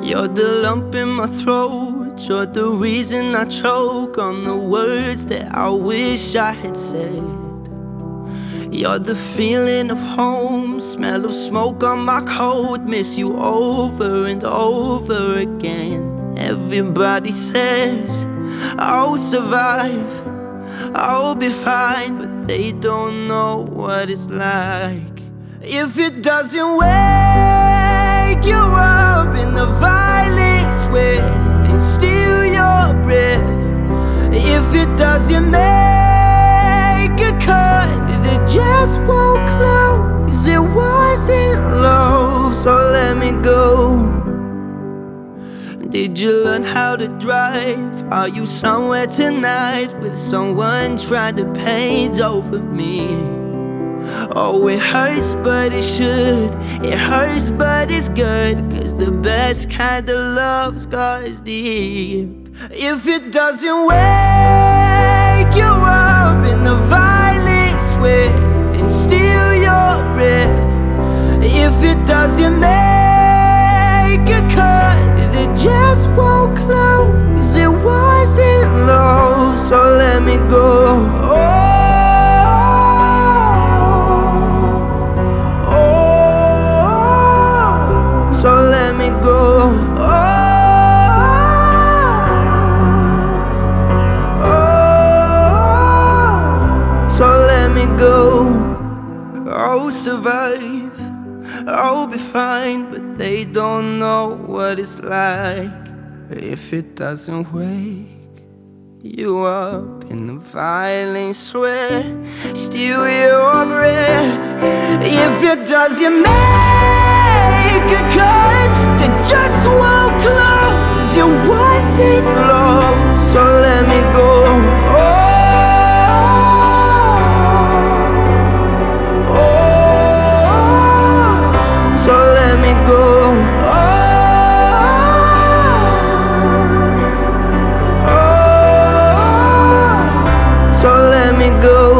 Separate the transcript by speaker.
Speaker 1: You're the lump in my throat, you're the reason I choke on the words that I wish I had said. You're the feeling of home, smell of smoke on my coat, miss you over and over again. Everybody says I'll survive, I'll be fine, but they don't know what it's like. If it doesn't wake you up in the violent sweat and steal your breath, if it doesn't make a cut that just won't close, it wasn't love, so let me go. Did you learn how to drive? Are you somewhere tonight with someone trying to paint over me? Oh, it hurts, but it should. It hurts, but it's good, 'cause the best kind of love scars deep. If it doesn't wake you up in the violent sweat and steal your breath, if it doesn't make a cut that just won't close, it wasn't love, so let me go. So let me go. So let me go. I'll survive, I'll be fine, but they don't know what it's like. If it doesn't wake you up in the violent sweat, steal your breath, if it doesn't make a cut that just won't close, it wasn't love, so let me go. So let me go. So let me go.